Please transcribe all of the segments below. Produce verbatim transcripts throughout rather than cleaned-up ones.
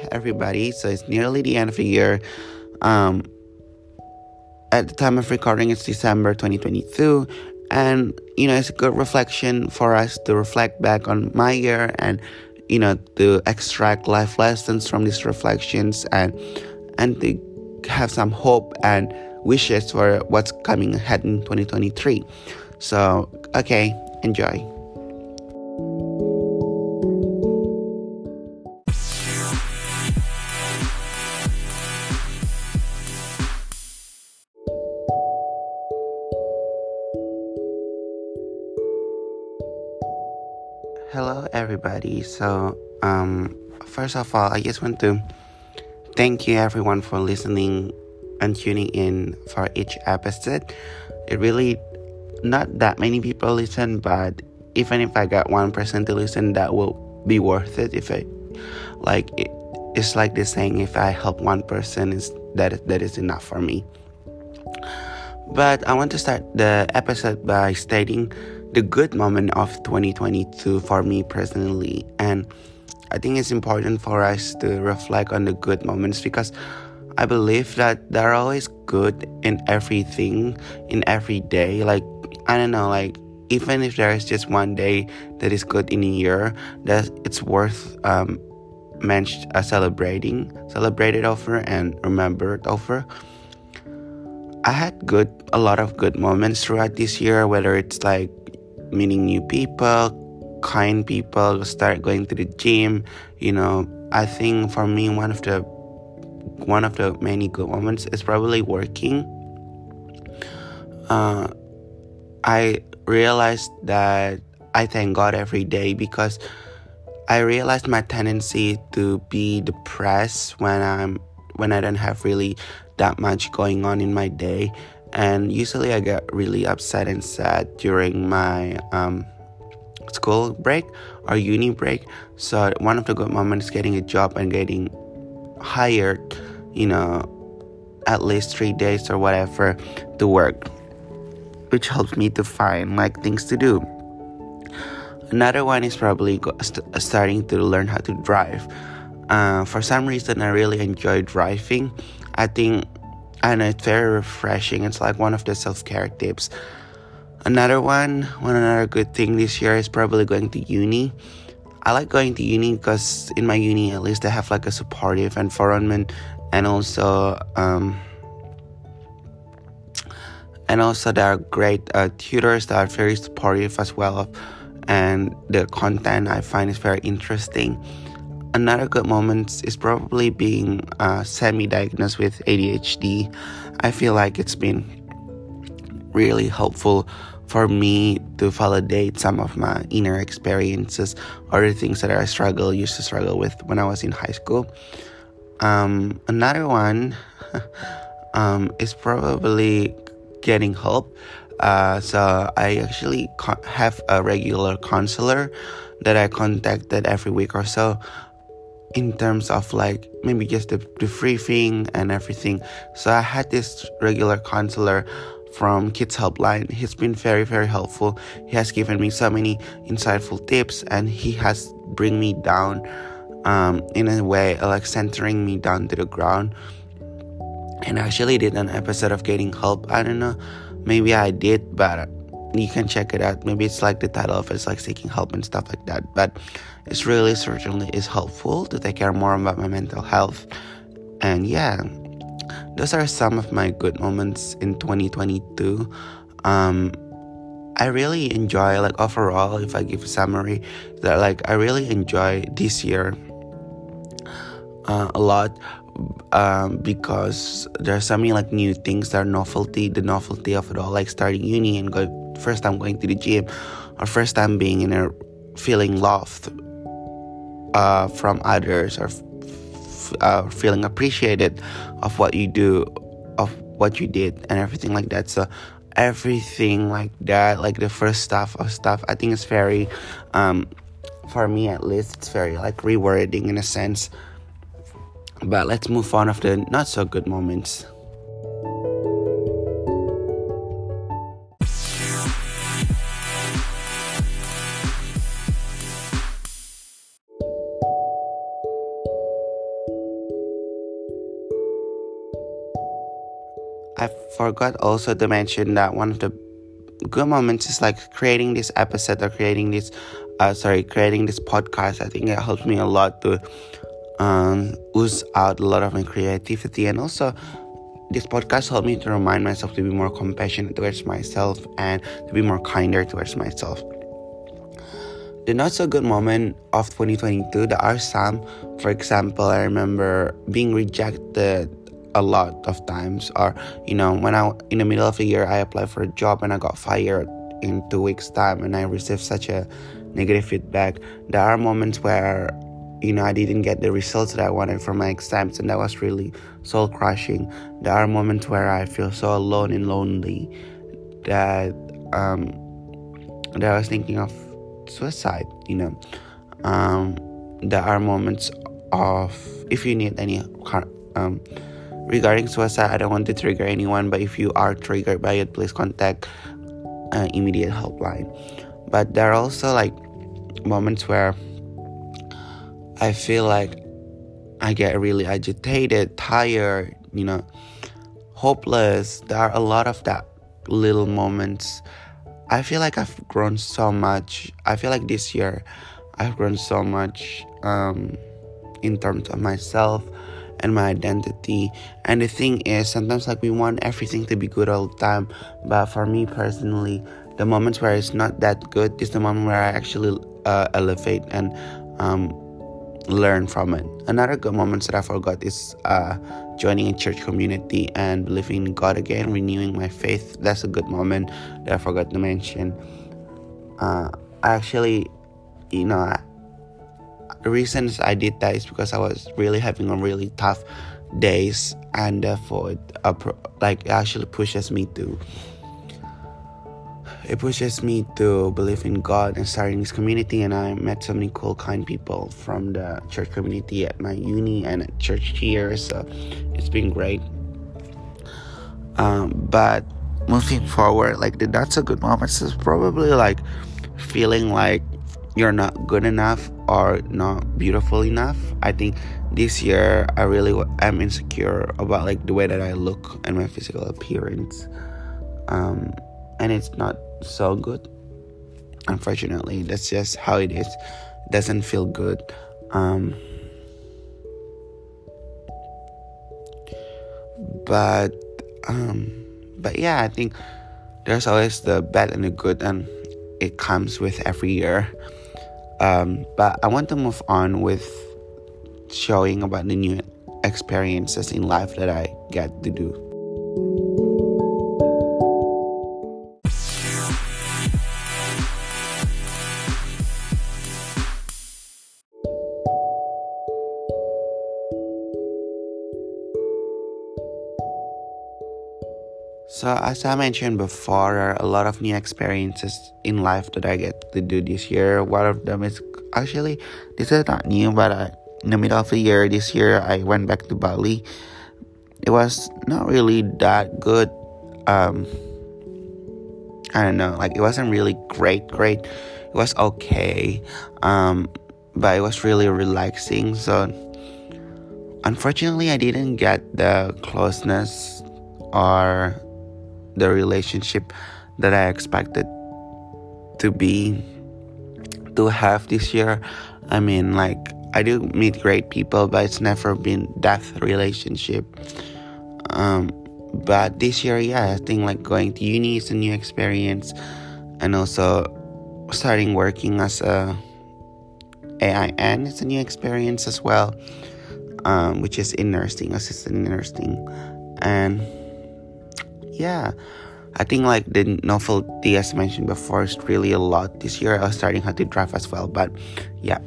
everybody. So it's nearly the end of the year. Um, at the time of recording, it's December twenty twenty-two. And, you know, it's a good reflection for us to reflect back on my year and, you know, to extract life lessons from these reflections and, and to have some hope and wishes for what's coming ahead in twenty twenty-three. So, okay, enjoy. Hello, everybody. So, um, first of all, I just want to thank you, everyone, for listening and tuning in for each episode. It really not that many people listen, but even if I got one person to listen, that will be worth it. If I like, it, it's like the saying: if I help one person, is that that is enough for me. But I want to start the episode by stating the good moment of twenty twenty-two for me personally. And I think it's important for us to reflect on the good moments because I believe that they're always good in everything, in every day. Like, I don't know, like, even if there is just one day that is good in a year, that it's worth um, mentioned, uh, celebrating, celebrated over and remembered over. I had good, a lot of good moments throughout this year, whether it's like meeting new people, kind people, start going to the gym. You know, I think for me, one of the one of the many good moments is probably working. Uh, I realized that I thank God every day because I realized my tendency to be depressed when I'm when I don't have really that much going on in my day. And usually I get really upset and sad during my um, school break or uni break. So one of the good moments is getting a job and getting hired, you know, at least three days or whatever to work, which helps me to find like things to do. Another one is probably go- st- starting to learn how to drive. Uh, for some reason, I really enjoy driving. I think And it's very refreshing. It's like one of the self-care tips. Another one, one another good thing this year is probably going to uni. I like going to uni because in my uni, at least I have like a supportive environment, and also, um, and also there are great uh, tutors that are very supportive as well, and the content I find is very interesting. Another good moment is probably being uh, semi-diagnosed with A D H D. I feel like it's been really helpful for me to validate some of my inner experiences or the things that I struggle, used to struggle with when I was in high school. Um, another one um, is probably getting help. Uh, so I actually co- have a regular counselor that I contacted every week or so, in terms of like maybe just the, the briefing and everything. So I had this regular counselor from Kids Helpline. He's been very, very helpful. He has given me so many insightful tips, and he has bring me down um, in a way, like centering me down to the ground. And I actually did an episode of Getting Help. I don't know, maybe I did, but you can check it out. Maybe it's like the title of it's like Seeking Help and stuff like that. But it's really certainly is helpful to take care more about my mental health. And yeah, those are some of my good moments in twenty twenty-two. Um, I really enjoy, like overall, if I give a summary, that like I really enjoy this year uh, a lot. Um, because there's so many like new things that are novelty, the novelty of it all, like starting uni and go first time going to the gym, or first time being in a feeling loved uh, from others, or f- uh, feeling appreciated of what you do, of what you did, and everything like that. So everything like that, like the first stuff of stuff, I think it's very, um, for me at least, it's very like rewarding in a sense. But let's move on of the not so good moments. I forgot also to mention that one of the good moments is like creating this episode or creating this, uh, sorry, creating this podcast. I think it helps me a lot to um, ooze out a lot of my creativity, and also this podcast helped me to remind myself to be more compassionate towards myself and to be more kinder towards myself. The not so good moment of twenty twenty-two, there are some. For example, I remember being rejected a lot of times, or you know, when I in the middle of the year I applied for a job and I got fired in two weeks time, and I received such a negative feedback. There are moments where, you know, I didn't get the results that I wanted from my exams, and that was really soul crushing. There are moments where I feel so alone and lonely that um that I was thinking of suicide, you know. Um there are moments of, if you need any um regarding suicide, I don't want to trigger anyone, but if you are triggered by it, please contact uh, immediate helpline. But there are also like moments where I feel like I get really agitated, tired, you know, hopeless. There are a lot of that little moments. I feel like I've grown so much. I feel like this year I've grown so much um, in terms of myself and my identity. And the thing is, sometimes like we want everything to be good all the time, but for me personally, the moments where it's not that good is the moment where I actually uh, elevate and um, learn from it. Another good moment that I forgot is uh, joining a church community and believing in God again, renewing my faith. That's a good moment that I forgot to mention. Uh, I actually, you know, I, the reasons I did that is because I was really having a really tough days, and therefore it uh, like it actually pushes me to it pushes me to believe in God and starting this community. And I met so many cool, kind people from the church community at my uni and at church here, so it's been great. Um, but moving forward, like the not so good moments is probably like feeling like you're not good enough or not beautiful enough. I think this year I really am insecure about like the way that I look and my physical appearance, um, and it's not so good. Unfortunately, that's just how it is. It doesn't feel good. Um, but um, but yeah, I think there's always the bad and the good, and it comes with every year. Um, but I want to move on with showing about the new experiences in life that I get to do. So as I mentioned before, there are a lot of new experiences in life that I get to do this year. One of them is actually, this is not new, but I, in the middle of the year, this year, I went back to Bali. It was not really that good. Um, I don't know, like it wasn't really great, great. It was okay, um, but it was really relaxing. So unfortunately, I didn't get the closeness or the relationship that I expected to be to have this year. I mean, like I do meet great people, but it's never been that relationship. Um, but this year, yeah, I think like going to uni is a new experience, and also starting working as a A I N is a new experience as well, um, which is in nursing, assistant in nursing, and yeah, I think like the novelty as mentioned before is really a lot this year. I was starting how to drive as well, but yeah.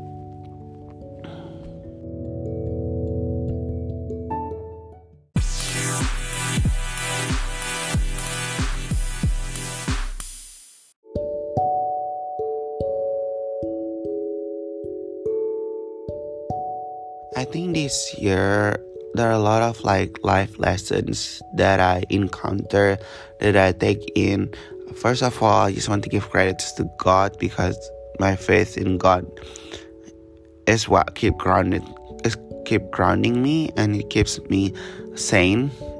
I think this year there are a lot of like life lessons that I encounter, that I take in. First of all, I just want to give credits to God, because my faith in God is what keep grounded is keep grounding me, and it keeps me sane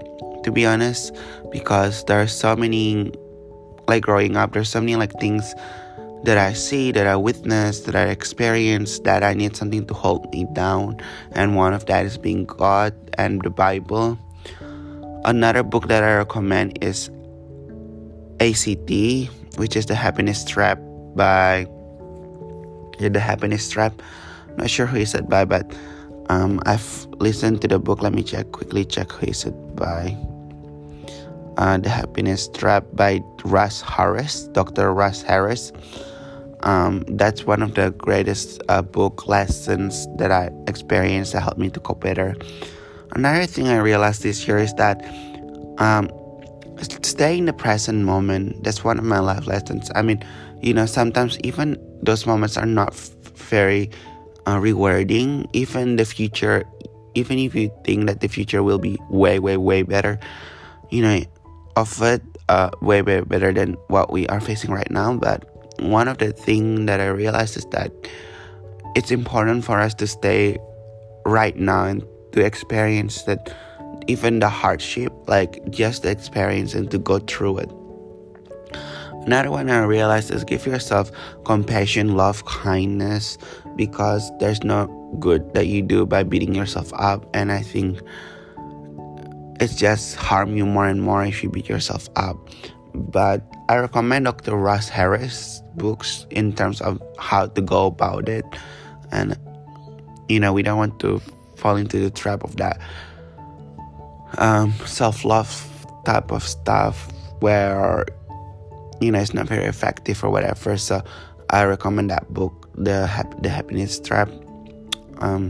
to be honest, because there are so many, like growing up, there's so many like things that I see, that I witness, that I experience, that I need something to hold me down. And one of that is being God and the Bible. Another book that I recommend is A C T, which is The Happiness Trap by yeah, The Happiness Trap. Not sure who is it by, but um, I've listened to the book. Let me check quickly check who is it by. Uh, The Happiness Trap by Russ Harris, Doctor Russ Harris. Um, that's one of the greatest uh, book lessons that I experienced that helped me to cope better. Another thing I realized this year is that um, stay in the present moment. That's one of my life lessons. I mean, you know, sometimes even those moments are not f- very uh, rewarding. Even the future, even if you think that the future will be way, way, way better, you know, of it, uh, way, way better than what we are facing right now. But one of the things that I realized is that it's important for us to stay right now and to experience that, even the hardship, like just the experience and to go through it. Another one I realized is give yourself compassion, love, kindness, because there's no good that you do by beating yourself up. And I think it's just harm you more and more if you beat yourself up. But I recommend Doctor Russ Harris books in terms of how to go about it. And, you know, we don't want to fall into the trap of that um, self-love type of stuff where, you know, it's not very effective or whatever. So I recommend that book, The Hap- The Happiness Trap. Um,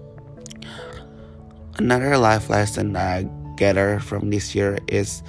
another life lesson that I gather from this year is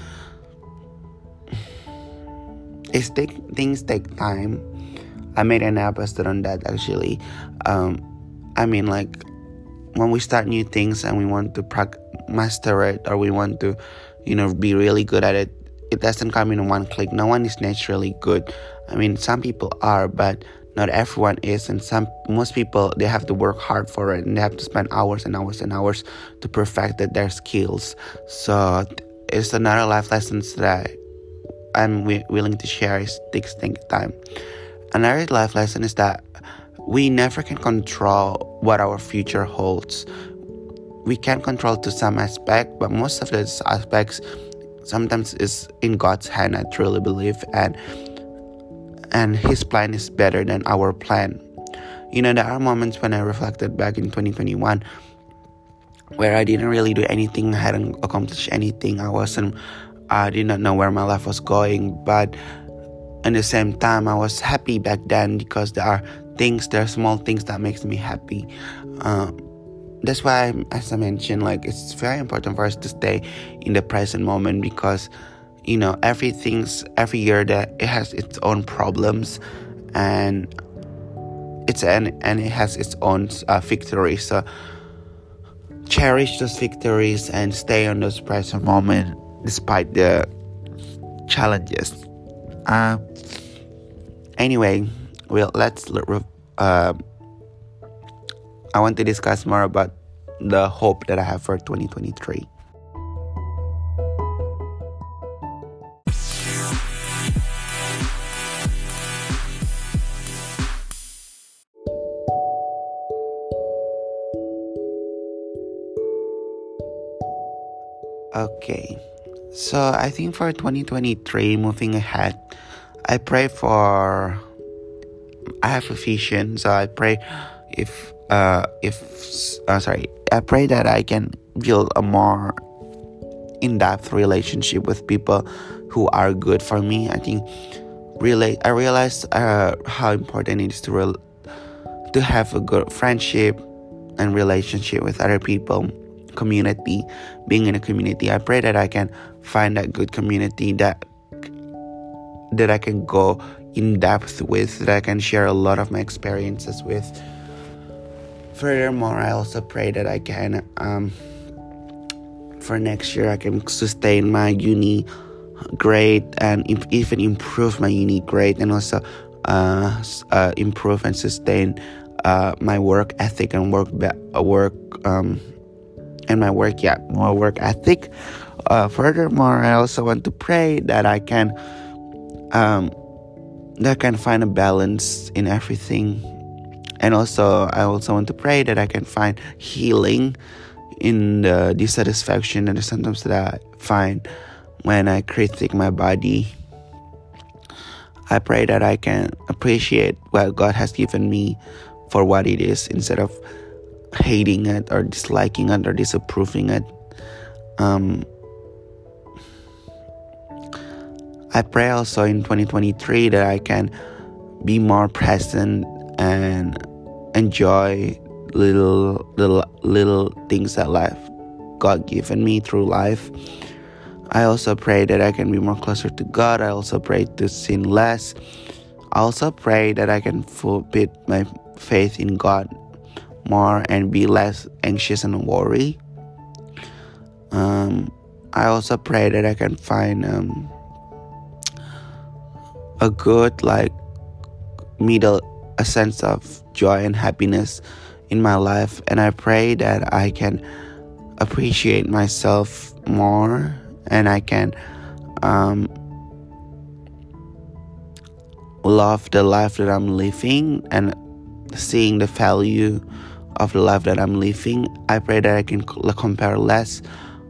is take, things take time. I made an episode on that actually. Um, I mean, like when we start new things and we want to pra- master it, or we want to, you know, be really good at it, it doesn't come in one click. No one is naturally good. I mean, some people are, but not everyone is. And some, most people, they have to work hard for it, and they have to spend hours and hours and hours to perfect their skills. So it's another life lesson that I'm w- willing to share. Is takes time. Another life lesson is that we never can control what our future holds. We can control to some aspect, but most of those aspects sometimes is in God's hand, I truly believe, and and His plan is better than our plan. You know, there are moments when I reflected back in twenty twenty-one where I didn't really do anything, I hadn't accomplished anything, I wasn't, I did not know where my life was going, but at the same time, I was happy back then because there are things, there are small things that makes me happy. Uh, that's why, as I mentioned, like it's very important for us to stay in the present moment, because, you know, everything's every year that it has its own problems, and it's and and it has its own uh, victories. So cherish those victories and stay on those present moment despite the challenges. Uh, anyway, well, let's uh, I want to discuss more about the hope that I have for twenty twenty-three. Okay, so I think for twenty twenty-three, moving ahead, I pray for, I have a vision, so I pray if, uh, if, uh, sorry, I pray that I can build a more in-depth relationship with people who are good for me. I think, really, I realized uh, how important it is to, re- to have a good friendship and relationship with other people. Community, being in a community. I pray that I can find that good community that that I can go in depth with, that I can share a lot of my experiences with. Furthermore, I also pray that I can um for next year I can sustain my uni grade and imp- even improve my uni grade, and also uh, uh improve and sustain uh my work ethic and work be- work um and my work, yeah, my work ethic. Uh, furthermore, I also want to pray that I can um, that I can find a balance in everything. And also, I also want to pray that I can find healing in the dissatisfaction and the symptoms that I find when I critique my body. I pray that I can appreciate what God has given me for what it is instead of hating it or disliking it or disapproving it. Um, I pray also in twenty twenty-three that I can be more present and enjoy little little little things that life God given me through life. I also pray that I can be more closer to God. I also pray to sin less. I also pray that I can put my faith in God more and be less anxious and worry. Um, I also pray that I can find um, a good like middle, a sense of joy and happiness in my life. And I pray that I can appreciate myself more and I can um, love the life that I'm living and seeing the value of the life that I'm living. I pray that I can compare less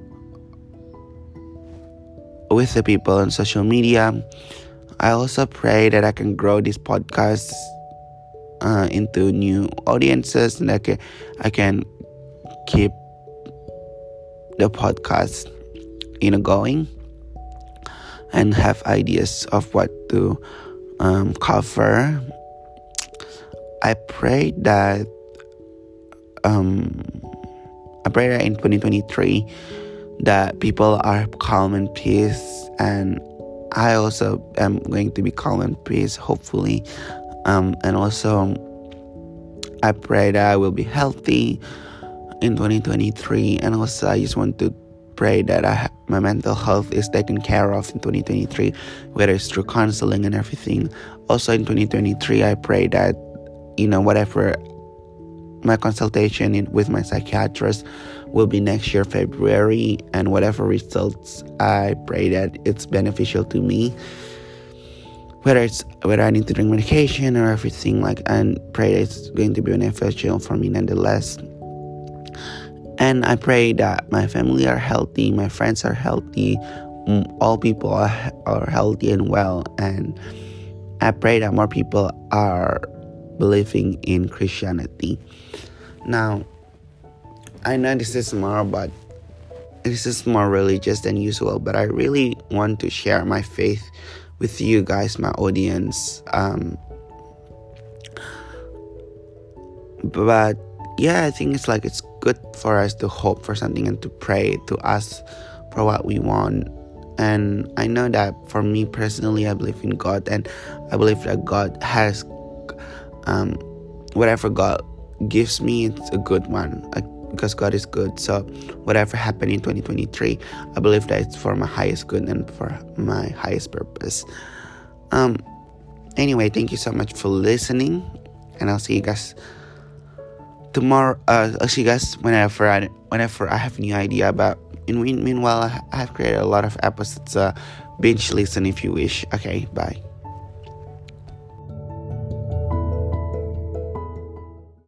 with the people on social media. I also pray that I can grow this podcast uh, into new audiences, and I can, I can keep the podcast, you know, going and have ideas of what to um, cover. I pray that um, I pray that in twenty twenty-three that people are calm and peace, and I also am going to be calm and peace, hopefully. Um, and also, I pray that I will be healthy in twenty twenty-three. And also, I just want to pray that I ha- my mental health is taken care of in twenty twenty-three, whether it's through counseling and everything. Also, in twenty twenty-three, I pray that, you know, whatever my consultation in, with my psychiatrist will be next year, February, and whatever results, I pray that it's beneficial to me. Whether it's whether I need to drink medication or everything, like, and pray that it's going to be beneficial for me nonetheless. And I pray that my family are healthy, my friends are healthy, all people are, are healthy and well. And I pray that more people are believing in Christianity. Now, I know this is more, but this is more religious than usual, but I really want to share my faith with you guys, my audience. Um, but yeah, I think it's like it's good for us to hope for something and to pray, to ask for what we want. And I know that for me personally, I believe in God, and I believe that God has um, whatever God gives me, it's a good one, I, because God is good. So whatever happened in twenty twenty-three, I believe that it's for my highest good and for my highest purpose. Um. Anyway, thank you so much for listening, and I'll see you guys tomorrow. Uh, I'll see you guys whenever I whenever I have a new idea about. In meanwhile, I have created a lot of episodes. Uh, binge listen if you wish. Okay, bye.